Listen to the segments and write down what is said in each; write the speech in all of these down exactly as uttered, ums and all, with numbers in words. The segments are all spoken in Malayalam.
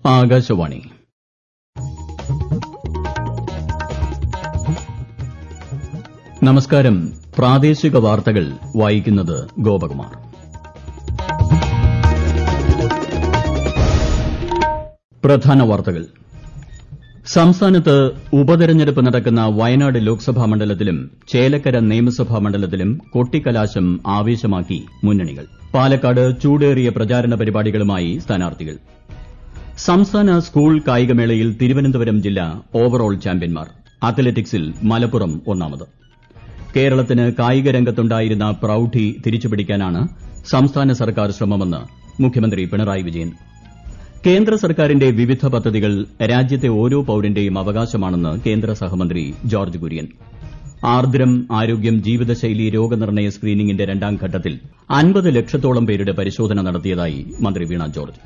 ആകാശവാണി. നമസ്കാരം. പ്രാദേശിക വാർത്തകൾ വായിക്കുന്നത് ഗോപകുമാർ. പ്രധാന വാർത്തകൾ. സംസ്ഥാനത്ത് ഉപതെരഞ്ഞെടുപ്പ് നടക്കുന്ന വയനാട് ലോക്സഭാ മണ്ഡലത്തിലും ചേലക്കര നിയമസഭാ മണ്ഡലത്തിലും കൊട്ടിക്കലാശം ആവേശമാക്കി മുന്നണികൾ. പാലക്കാട് ചൂടേറിയ പ്രചാരണ പരിപാടികളുമായി സ്ഥാനാർത്ഥികൾ. സംസ്ഥാന സ്കൂൾ കായികമേളയിൽ തിരുവനന്തപുരം ജില്ല ഓവറോൾ ചാമ്പ്യന്മാർ. അത്ലറ്റിക്സിൽ മലപ്പുറം ഒന്നാമത്. കേരളത്തിന് കായിക രംഗത്തുണ്ടായിരുന്ന പ്രൌഢി തിരിച്ചുപിടിക്കാനാണ് സംസ്ഥാന സർക്കാർ ശ്രമമെന്ന് മുഖ്യമന്ത്രി പിണറായി വിജയൻ. കേന്ദ്ര സർക്കാരിന്റെ വിവിധ പദ്ധതികൾ രാജ്യത്തെ ഓരോ പൌരന്റെയും അവകാശമാണെന്ന് കേന്ദ്ര സഹമന്ത്രി ജോർജ് കുര്യൻ. ആർദ്രം ആരോഗ്യം ജീവിതശൈലി രോഗനിർണയ സ്ക്രീനിംഗിന്റെ രണ്ടാം ഘട്ടത്തിൽ അൻപത് ലക്ഷത്തോളം പേരുടെ പരിശോധന നടത്തിയതായി മന്ത്രി വീണ ജോർജ്.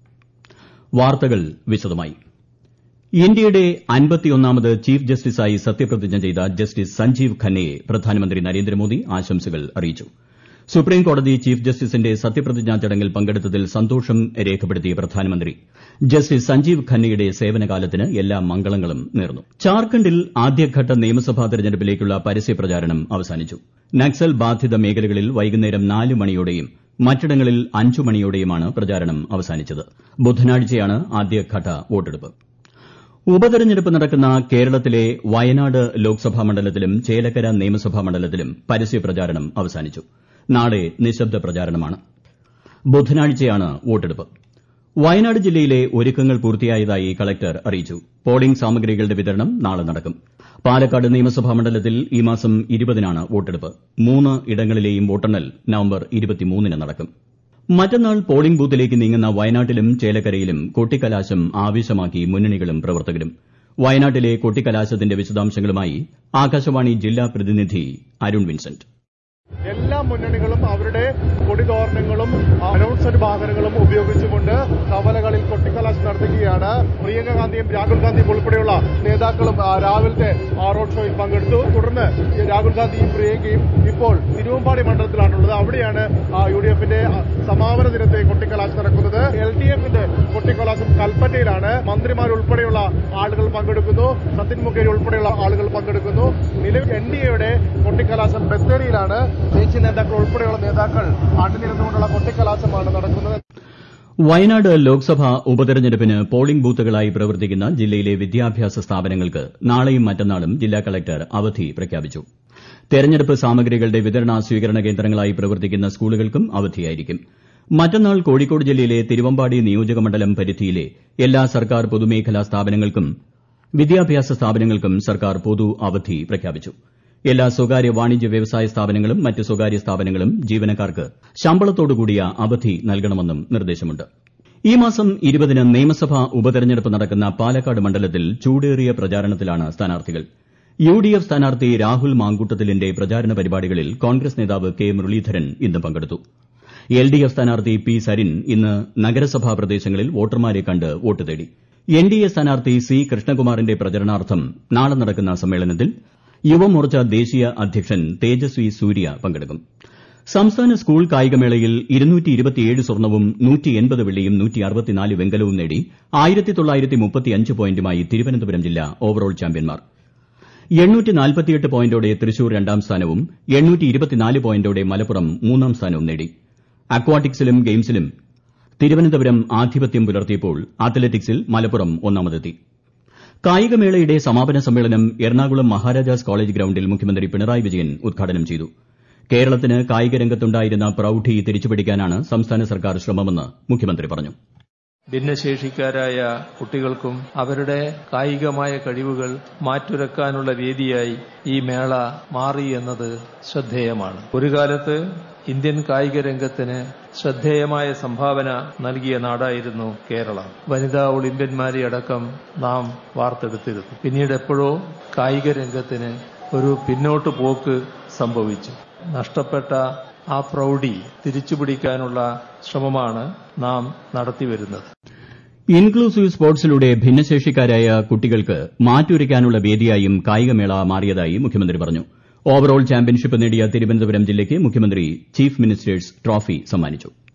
വാർത്തകൾ വിശദമായി. ഇന്ത്യയുടെ അൻപത്തിയൊന്നാമത് ചീഫ് ജസ്റ്റിസായി സത്യപ്രതിജ്ഞ ചെയ്ത ജസ്റ്റിസ് സഞ്ജീവ് ഖന്നയെ പ്രധാനമന്ത്രി നരേന്ദ്രമോദി ആശംസകൾ അറിയിച്ചു. സുപ്രീംകോടതി ചീഫ് ജസ്റ്റിസിന്റെ സത്യപ്രതിജ്ഞാ ചടങ്ങിൽ പങ്കെടുത്തതിൽ സന്തോഷം രേഖപ്പെടുത്തിയ പ്രധാനമന്ത്രി ജസ്റ്റിസ് സഞ്ജീവ് ഖന്നയുടെ സേവനകാലത്തിന് എല്ലാ മംഗളങ്ങളും നേർന്നു. ജാർഖണ്ഡിൽ ആദ്യഘട്ട നിയമസഭാ തെരഞ്ഞെടുപ്പിലേക്കുള്ള പരസ്യപ്രചാരണം അവസാനിച്ചു. നക്സൽ ബാധിത മേഖലകളിൽ വൈകുന്നേരം നാല് മണിയോടെയും മറ്റിടങ്ങളിൽ അഞ്ചു മണിയോടെയുമാണ് പ്രചാരണം അവസാനിച്ചത്. ബുധനാഴ്ചയാണ് ആദ്യഘട്ട വോട്ടെടുപ്പ്. ഉപതെരഞ്ഞെടുപ്പ് നടക്കുന്ന കേരളത്തിലെ വയനാട് ലോക്സഭാ മണ്ഡലത്തിലും ചേലക്കര നിയമസഭാ മണ്ഡലത്തിലും പരസ്യപ്രചാരണം അവസാനിച്ചു. നാളെ നിശബ്ദ പ്രചാരണമാണ്. ബുധനാഴ്ചയാണ് വോട്ടെടുപ്പ്. വയനാട് ജില്ലയിലെ ഒരുക്കങ്ങൾ പൂർത്തിയായതായി കളക്ടർ അറിയിച്ചു. പോളിംഗ് സാമഗ്രികളുടെ വിതരണം നാളെ നടക്കും. പാലക്കാട് നിയമസഭാ മണ്ഡലത്തിൽ ഈ മാസം ഇരുപതിനാണ് വോട്ടെടുപ്പ്. മൂന്ന് ഇടങ്ങളിലെയും വോട്ടെണ്ണൽ നവംബർ ഇരുപത്തിമൂന്നിന് നടക്കും. മറ്റന്നാൾ പോളിംഗ് ബൂത്തിലേക്ക് നീങ്ങുന്ന വയനാട്ടിലും ചേലക്കരയിലും കൊട്ടിക്കലാശം ആവേശമാക്കി മുന്നണികളും പ്രവർത്തകരും. വയനാട്ടിലെ കൊട്ടിക്കലാശത്തിന്റെ വിശദാംശങ്ങളുമായി ആകാശവാണി ജില്ലാ പ്രതിനിധി അരുൺ വിൻസെന്റ്. എല്ലാ മുന്നണികളും അവരുടെ കൊടിതോരണങ്ങളും അനൗൺസ്മെന്റ് വാഹനങ്ങളും ഉപയോഗിച്ചുകൊണ്ട് കവലകളിൽ കൊട്ടിക്കലാശം നടത്തുകയാണ്. പ്രിയങ്ക ഗാന്ധിയും രാഹുൽ ഗാന്ധിയും ഉൾപ്പെടെയുള്ള നേതാക്കളും രാവിലത്തെ റോഡ് ഷോയിൽ പങ്കെടുത്തു. തുടർന്ന് രാഹുൽ ഗാന്ധിയും പ്രിയങ്കയും ഇപ്പോൾ തിരുവമ്പാടി മണ്ഡലത്തിലാണുള്ളത്. അവിടെയാണ് യു ഡി എഫിന്റെ സമാപന ദിനത്തെ കൊട്ടിക്കലാശം നടക്കുന്നത്. എൽ ഡി എഫിന്റെ കൊട്ടിക്കലാശം കൽപ്പറ്റയിലാണ്. മന്ത്രിമാരുൾപ്പെടെയുള്ള ആളുകൾ പങ്കെടുക്കുന്നു. സത്യൻ മുഖേരി ഉൾപ്പെടെയുള്ള ആളുകൾ പങ്കെടുക്കുന്നു. നിലവിൽ എൻ ഡി എയുടെ കൊട്ടിക്കലാശം ബത്തേരിയിലാണ്. ദേശീയ നേതാക്കൾ ഉൾപ്പെടെയുള്ള നേതാക്കൾ അണിനിരന്നുകൊണ്ടുള്ള കൊട്ടിക്കലാശമാണ് നടക്കുന്നത്. വയനാട് ലോക്സഭാ ഉപതെരഞ്ഞെടുപ്പിന് പോളിംഗ് ബൂത്തുകളായി പ്രവർത്തിക്കുന്ന ജില്ലയിലെ വിദ്യാഭ്യാസ സ്ഥാപനങ്ങൾക്ക് നാളെയും മറ്റന്നാളും ജില്ലാ കളക്ടർ അവധി പ്രഖ്യാപിച്ചു. തെരഞ്ഞെടുപ്പ് സാമഗ്രികളുടെ വിതരണ സ്വീകരണ കേന്ദ്രങ്ങളായി പ്രവർത്തിക്കുന്ന സ്കൂളുകൾക്കും അവധിയായിരിക്കും. മറ്റന്നാൾ കോഴിക്കോട് ജില്ലയിലെ തിരുവമ്പാടി നിയോജകമണ്ഡലം പരിധിയിലെ എല്ലാ സർക്കാർ പൊതുമേഖലാ സ്ഥാപനങ്ങൾക്കും വിദ്യാഭ്യാസ സ്ഥാപനങ്ങൾക്കും സർക്കാർ പൊതു അവധി പ്രഖ്യാപിച്ചു. എല്ലാ സ്വകാര്യ വാണിജ്യ വ്യവസായ സ്ഥാപനങ്ങളും മറ്റ് സ്വകാര്യ സ്ഥാപനങ്ങളും ജീവനക്കാർക്ക് ശമ്പളത്തോടുകൂടിയ അവധി നൽകണമെന്നും നിർദ്ദേശമുണ്ട്. ഈ മാസം ഇരുപതിന് നിയമസഭാ ഉപതെരഞ്ഞെടുപ്പ് നടക്കുന്ന പാലക്കാട് മണ്ഡലത്തിൽ ചൂടേറിയ പ്രചാരണത്തിലാണ് സ്ഥാനാർത്ഥികൾ. യു ഡി എഫ് സ്ഥാനാർത്ഥി രാഹുൽ മാങ്കൂട്ടത്തിലിന്റെ പ്രചാരണ പരിപാടികളിൽ കോൺഗ്രസ് നേതാവ് കെ മുരളീധരൻ ഇന്ന് പങ്കെടുത്തു. എൽ ഡി എഫ് സ്ഥാനാർത്ഥി പി സരിൻ ഇന്ന് നഗരസഭാ പ്രദേശങ്ങളിൽ വോട്ടർമാരെ കണ്ട് വോട്ട് തേടി. എൻ ഡി എ സ്ഥാനാർത്ഥി സി കൃഷ്ണകുമാറിന്റെ പ്രചരണാർത്ഥം നാളെ നടക്കുന്ന സമ്മേളനത്തിൽ യുവമോർച്ച ദേശീയ അധ്യക്ഷൻ തേജസ്വി സൂര്യ പങ്കെടുക്കും. സംസ്ഥാന സ്കൂൾ കായികമേളയിൽ ഇരുന്നൂറ്റി ഇരുപത്തിയേഴ് സ്വർണവും നൂറ്റി എൺപത് വെള്ളിയും നൂറ്റി അറുപത്തിനാല് വെങ്കലവും നേടി ആയിരത്തി തൊള്ളായിരത്തി മുപ്പത്തിയഞ്ച് പോയിന്റുമായി തിരുവനന്തപുരം ജില്ല ഓവറോൾ ചാമ്പ്യന്മാർ. എണ്ണൂറ്റി നാൽപ്പത്തിയെട്ട് പോയിന്റോടെ തൃശൂർ രണ്ടാം സ്ഥാനവും എണ്ണൂറ്റി ഇരുപത്തിനാല് പോയിന്റോടെ മലപ്പുറം മൂന്നാം സ്ഥാനവും നേടി. അക്വാട്ടിക്സിലും ഗെയിംസിലും തിരുവനന്തപുരം ആധിപത്യം പുലർത്തിയപ്പോൾ അത്ലറ്റിക്സിൽ മലപ്പുറം ഒന്നാമതെത്തി. കായികമേളയുടെ സമാപന സമ്മേളനം എറണാകുളം മഹാരാജാസ് കോളേജ് ഗ്രൌണ്ടിൽ മുഖ്യമന്ത്രി പിണറായി വിജയൻ ഉദ്ഘാടനം ചെയ്തു. കേരളത്തിന് കായിക രംഗത്തുണ്ടായിരുന്ന പ്രൌഢി തിരിച്ചുപിടിക്കാനാണ് സംസ്ഥാന സർക്കാർ ശ്രമമെന്ന് മുഖ്യമന്ത്രി പറഞ്ഞു. ഭിന്നശേഷിക്കാരായ കുട്ടികൾക്കും അവരുടെ കായികമായ കഴിവുകൾ മാറ്റുരക്കാനുള്ള വേദിയായി ഈ മേള മാറി എന്നത് ശ്രദ്ധേയമാണ്. ഒരു കാലത്ത് ഇന്ത്യൻ കായിക രംഗത്തിന് ശ്രദ്ധേയമായ സംഭാവന നൽകിയ നാടായിരുന്നു കേരളം. വനിതാ ഒളിമ്പ്യന്മാരെ അടക്കം നാം വാർത്തെടുത്തിരുന്നു. പിന്നീട് എപ്പോഴോ കായിക രംഗത്തിന് ഒരു പിന്നോട്ട് പോക്ക് സംഭവിച്ചു. നഷ്ടപ്പെട്ട ആ പ്രൌഢി തിരിച്ചുപിടിക്കാനുള്ള ശ്രമമാണ് നാം നടത്തിവരുന്നത്. ഇൻക്ലൂസീവ് സ്പോർട്സിലൂടെ ഭിന്നശേഷിക്കാരായ കുട്ടികൾക്ക് മാറ്റുരയ്ക്കാനുള്ള വേദിയായും കായികമേള മാറിയതായി മുഖ്യമന്ത്രി പറഞ്ഞു. ഓവറോൾ ചാമ്പ്യൻഷിപ്പ് നേടിയ തിരുവനന്തപുരം ജില്ലയ്ക്ക് മുഖ്യമന്ത്രി ചീഫ് മിനിസ്റ്റേഴ്സ് ട്രോഫി സമ്മാനിച്ചു.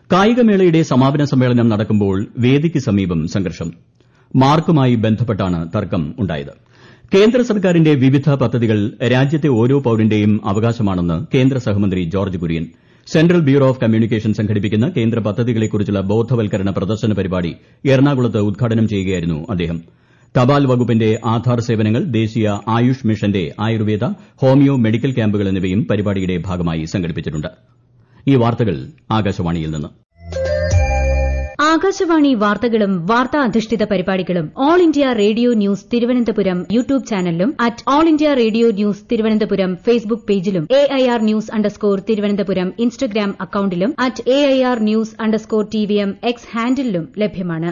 കായികമേളയുടെ സമാപന സമ്മേളനം നടക്കുമ്പോൾ വേദിക്ക് സമീപം സംഘർഷം. മാർക്കുമായി ബന്ധപ്പെട്ടാണ് തർക്കം ഉണ്ടായത്. കേന്ദ്ര സർക്കാരിന്റെ വിവിധ പദ്ധതികൾ രാജ്യത്തെ ഓരോ പൌരന്റെയും അവകാശമാണെന്ന് കേന്ദ്ര സഹമന്ത്രി George Kurian. Central bureau of communication സംഘടിപ്പിക്കുന്ന കേന്ദ്ര പദ്ധതികളെക്കുറിച്ചുള്ള ബോധവൽക്കരണ പ്രദർശന പരിപാടി എറണാകുളത്ത് ഉദ്ഘാടനം ചെയ്യുകയായിരുന്നു അദ്ദേഹം. തപാൽ വകുപ്പിന്റെ ആധാർ സേവനങ്ങൾ, ദേശീയ ആയുഷ് മിഷന്റെ ആയുർവേദ, ഹോമിയോ മെഡിക്കൽ ക്യാമ്പുകൾ എന്നിവയും പരിപാടിയുടെ ഭാഗമായി സംഘടിപ്പിച്ചിട്ടുണ്ട്. ഈ വാർത്തകൾ ആകാശവാണിയിൽ നിന്ന്. ആകാശവാണി വാർത്തകളും വാർത്താ അധിഷ്ഠിത പരിപാടികളും all India radio news Thiruvananthapuram YouTube ചാനലിലും at all India radio news Thiruvananthapuram Facebook പേജിലും A I R news underscore Thiruvananthapuram Instagram അക്കൌണ്ടിലും at A I R news underscore T V M X ഹാൻഡിലും ലഭ്യമാണ്.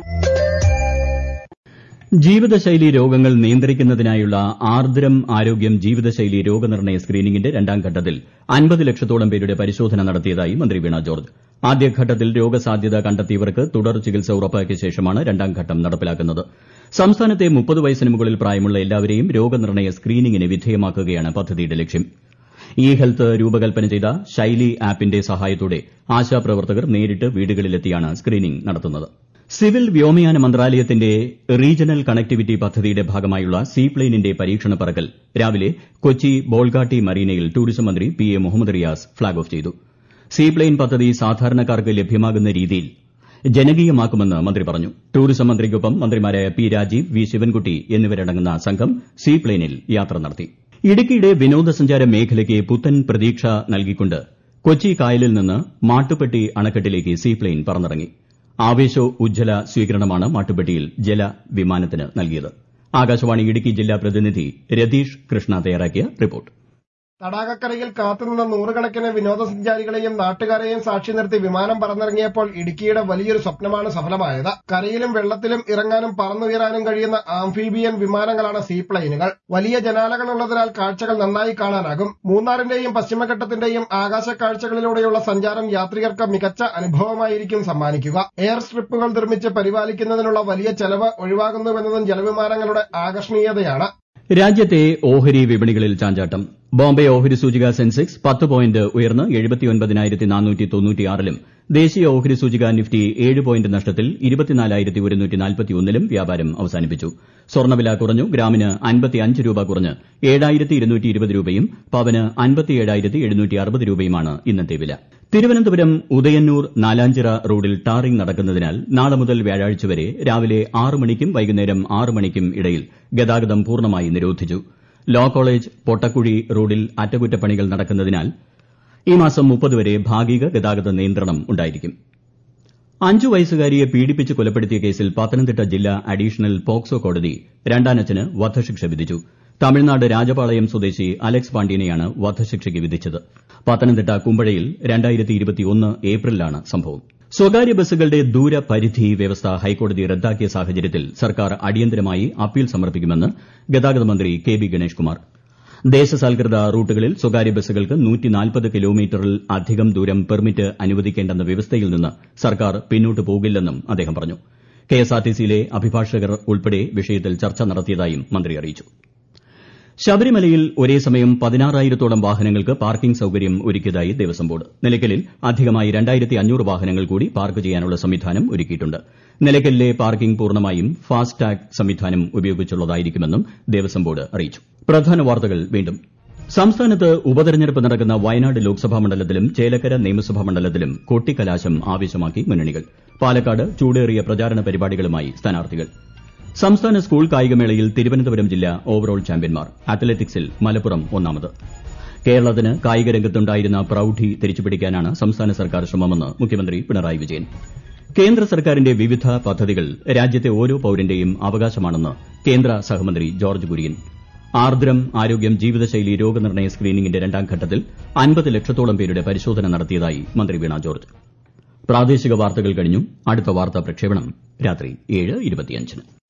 ജീവിതശൈലി രോഗങ്ങൾ നിയന്ത്രിക്കുന്നതിനായുള്ള ആർദ്രം ആരോഗ്യം ജീവിതശൈലി രോഗനിർണയ സ്ക്രീനിംഗിന്റെ രണ്ടാം ഘട്ടത്തിൽ അൻപത് ലക്ഷത്തോളം പേരുടെ പരിശോധന നടത്തിയതായി മന്ത്രി വീണ ജോർജ്. ആദ്യഘട്ടത്തിൽ രോഗസാധ്യത കണ്ടെത്തിയവർക്ക് തുടർ ചികിത്സ ഉറപ്പാക്കിയ ശേഷമാണ് രണ്ടാം ഘട്ടം നടപ്പിലാക്കുന്നത്. സംസ്ഥാനത്തെ മുപ്പത് വയസ്സിന് മുകളിൽ പ്രായമുള്ള എല്ലാവരെയും രോഗനിർണയ സ്ക്രീനിംഗിന് വിധേയമാക്കുകയാണ് പദ്ധതിയുടെ ലക്ഷ്യം. ഇ ഹെൽത്ത് രൂപകൽപ്പന ചെയ്ത ശൈലി ആപ്പിന്റെ സഹായത്തോടെ ആശാപ്രവർത്തകർ നേരിട്ട് വീടുകളിലെത്തിയാണ് സ്ക്രീനിംഗ് നടത്തുന്നത്. സിവിൽ വ്യോമയാന മന്ത്രാലയത്തിന്റെ റീജിയണൽ കണക്ടിവിറ്റി പദ്ധതിയുടെ ഭാഗമായുള്ള സീപ്ലെയിനിന്റെ പരീക്ഷണ പറക്കൽ രാവിലെ കൊച്ചി ബോൾഗാട്ടി മറീനയിൽ ടൂറിസം മന്ത്രി P A Muhammad Riyas flag off ചെയ്തു. സീപ്ലെയിൻ പദ്ധതി സാധാരണക്കാർക്ക് ലഭ്യമാകുന്ന രീതിയിൽ ജനകീയമാക്കുമെന്ന് മന്ത്രി പറഞ്ഞു. ടൂറിസം മന്ത്രിക്കൊപ്പം മന്ത്രിമാരായ പി രാജീവ്, വി ശിവൻകുട്ടി എന്നിവരടങ്ങുന്ന സംഘം സീപ്ലെയിനിൽ യാത്ര നടത്തി. ഇടുക്കിയുടെ വിനോദസഞ്ചാര മേഖലയ്ക്ക് പുത്തൻ പ്രതീക്ഷ നൽകിക്കൊണ്ട് കൊച്ചി കായലിൽ നിന്ന് മാട്ടുപ്പെട്ടി അണക്കെട്ടിലേക്ക് സീപ്ലെയിൻ പറന്നിറങ്ങി. ആവേശോ ഉജ്ജ്വല സ്വീകരണമാണ് മാട്ടുപ്പെട്ടിയിൽ ജലവിമാനത്തിന് നൽകിയത്. ആകാശവാണി ഇടുക്കി ജില്ലാ പ്രതിനിധി രതീഷ് കൃഷ്ണ തയ്യാറാക്കിയ റിപ്പോർട്ട്. തടാകക്കരയിൽ കാത്തുനിന്ന നൂറുകണക്കിന് വിനോദസഞ്ചാരികളെയും നാട്ടുകാരെയും സാക്ഷി നിർത്തി വിമാനം പറന്നിറങ്ങിയപ്പോൾ ഇടുക്കിയുടെ വലിയൊരു സ്വപ്നമാണ് സഫലമായത്. കരയിലും വെള്ളത്തിലും ഇറങ്ങാനും പറന്നുയരാനും കഴിയുന്ന ആംഫീബിയൻ വിമാനങ്ങളാണ് സീപ്ലെയിനുകൾ. വലിയ ജനാലകളുള്ളതിനാൽ കാഴ്ചകൾ നന്നായി കാണാനാകും. മൂന്നാറിന്റെയും പശ്ചിമഘട്ടത്തിന്റെയും ആകാശ കാഴ്ചകളിലൂടെയുള്ള സഞ്ചാരം യാത്രികർക്ക് മികച്ച അനുഭവമായിരിക്കും സമ്മാനിക്കുക. എയർ സ്ട്രിപ്പുകൾ നിർമ്മിച്ച് പരിപാലിക്കുന്നതിനുള്ള വലിയ ചെലവ് ഒഴിവാകുന്നുവെന്നതും ജലവിമാനങ്ങളുടെ ആകർഷണീയതയാണ്. രാജ്യത്തെ ഓഹരി വിപണികളിൽ ചാഞ്ചാട്ടം. ബോംബെ ഓഹരി സൂചിക സെൻസെക്സ് പത്ത് പോയിന്റ് ഉയർന്ന് എഴുപത്തിയൊൻപതിനായിരത്തി നാനൂറ്റി തൊണ്ണൂറ്റിയാറിലും ദേശീയ ഓഹരി സൂചിക നിഫ്റ്റി ഏഴ് പോയിന്റ് നഷ്ടത്തിൽ ഇരുപത്തിനാലായിരത്തി ഒരുന്നൂറ്റി നാൽപ്പത്തിയൊന്നിലും വ്യാപാരം അവസാനിപ്പിച്ചു. സ്വർണ്ണവില കുറഞ്ഞു. ഗ്രാമിന് അൻപത്തിയഞ്ച് രൂപ കുറഞ്ഞ് ഏഴായിരത്തി ഇരുന്നൂറ്റി ഇരുപത് രൂപയും പവന് അൻപത്തിയേഴായിരത്തി എഴുന്നൂറ്റി അറുപത് രൂപയുമാണ് ഇന്നത്തെ വില. തിരുവനന്തപുരം ഉദയന്നൂർ നാലാഞ്ചിറ റോഡിൽ ടാറിംഗ് നടക്കുന്നതിനാൽ നാളെ മുതൽ വ്യാഴാഴ്ച വരെ രാവിലെ ആറ് മണിക്കും വൈകുന്നേരം ആറ് മണിക്കും ഇടയിൽ ഗതാഗതം പൂർണ്ണമായി നിരോധിച്ചു. ലോ കോളേജ് പൊട്ടക്കുഴി റോഡിൽ അറ്റകുറ്റപ്പണികൾ നടക്കുന്നതിനാൽ ഈ മാസം മുപ്പത് വരെ ഭാഗിക ഗതാഗത നിയന്ത്രണം ഉണ്ടായിരിക്കും. അഞ്ചു വയസ്സുകാരിയെ പീഡിപ്പിച്ച് കൊലപ്പെടുത്തിയ കേസിൽ പത്തനംതിട്ട ജില്ലാ അഡീഷണൽ പോക്സോ കോടതി രണ്ടാനച്ഛന് വധശിക്ഷ വിധിച്ചു. തമിഴ്നാട് രാജപാളയം സ്വദേശി അലക്സ് പാണ്ഡ്യനെയാണ് വധശിക്ഷയ്ക്ക് വിധിച്ചത്. പത്തനംതിട്ട കുമ്പഴയിൽ രണ്ടായിരത്തി ഇരുപത്തിയൊന്ന് ഏപ്രിലാണ് സംഭവം. സ്വകാര്യ ബസ്സുകളുടെ ദൂരപരിധി വ്യവസ്ഥ ഹൈക്കോടതി റദ്ദാക്കിയ സാഹചര്യത്തിൽ സർക്കാർ അടിയന്തരമായി അപ്പീൽ സമർപ്പിക്കുമെന്ന് ഗതാഗത മന്ത്രി കെ ബി ഗണേഷ് കുമാർ. ദേശസാൽകൃത റൂട്ടുകളിൽ സ്വകാര്യ ബസ്സുകൾക്ക് നൂറ്റി നാൽപ്പത് കിലോമീറ്ററിൽ അധികം ദൂരം പെർമിറ്റ് അനുവദിക്കേണ്ടെന്ന വ്യവസ്ഥയിൽ നിന്ന് സർക്കാർ പിന്നോട്ട് പോകില്ലെന്നും അദ്ദേഹം പറഞ്ഞു. കെഎസ്ആർടിസിയിലെ അഭിഭാഷകർ ഉൾപ്പെടെ വിഷയത്തിൽ ചർച്ച നടത്തിയതായും മന്ത്രി അറിയിച്ചു. ശബരിമലയിൽ ഒരേ സമയം പതിനാറായിരത്തോളം വാഹനങ്ങൾക്ക് പാർക്കിംഗ് സൌകര്യം ഒരുക്കിയതായി ദേവസ്വം ബോർഡ്. നിലയ്ക്കലിൽ അധികമായി രണ്ടായിരത്തി അഞ്ഞൂറ് വാഹനങ്ങൾ കൂടി പാർക്ക് ചെയ്യാനുള്ള സംവിധാനം ഒരുക്കിയിട്ടുണ്ട്. നിലയ്ക്കലിലെ പാർക്കിംഗ് പൂർണ്ണമായും ഫാസ്ടാഗ് സംവിധാനം ഉപയോഗിച്ചുള്ളതായിരിക്കുമെന്നും ദേവസ്വം ബോർഡ് അറിയിച്ചു. പ്രധാന വാർത്തകൾ വീണ്ടും. സംസ്ഥാനത്ത് ഉപതെരഞ്ഞെടുപ്പ് നടക്കുന്ന വയനാട് ലോക്സഭാ മണ്ഡലത്തിലും ചേലക്കര നിയമസഭാ മണ്ഡലത്തിലും കൊട്ടിക്കലാശം ആവേശമാക്കി മുന്നണികൾ. പാലക്കാട് ചൂടേറിയ പ്രചാരണ പരിപാടികളുമായി സ്ഥാനാർത്ഥികൾ. സംസ്ഥാന സ്കൂൾ കായികമേളയിൽ തിരുവനന്തപുരം ജില്ല ഓവറോൾ ചാമ്പ്യന്മാർ. അത്ലറ്റിക്സിൽ മലപ്പുറം ഒന്നാമത്. കേരളത്തിന് കായിക രംഗത്തുണ്ടായിരുന്ന പ്രൌഢി തിരിച്ചുപിടിക്കാനാണ് സംസ്ഥാന സർക്കാർ ശ്രമമെന്ന് മുഖ്യമന്ത്രി പിണറായി വിജയൻ. കേന്ദ്ര സർക്കാരിന്റെ വിവിധ പദ്ധതികൾ രാജ്യത്തെ ഓരോ പൌരന്റെയും അവകാശമാണെന്ന് കേന്ദ്ര സഹമന്ത്രി ജോർജ് കുര്യൻ. ആർദ്രം ആരോഗ്യം ജീവിതശൈലി രോഗനിർണയ സ്ക്രീനിംഗിന്റെ രണ്ടാം ഘട്ടത്തിൽ അൻപത് ലക്ഷത്തോളം പേരുടെ പരിശോധന നടത്തിയതായി മന്ത്രി വീണ ജോർജ്. പ്രാദേശിക വാർത്തകൾ കഴിഞ്ഞു. അടുത്ത വാർത്താ പ്രക്ഷേപണം രാത്രി ഏഴ് ഇരുപത്തിയഞ്ചിന്.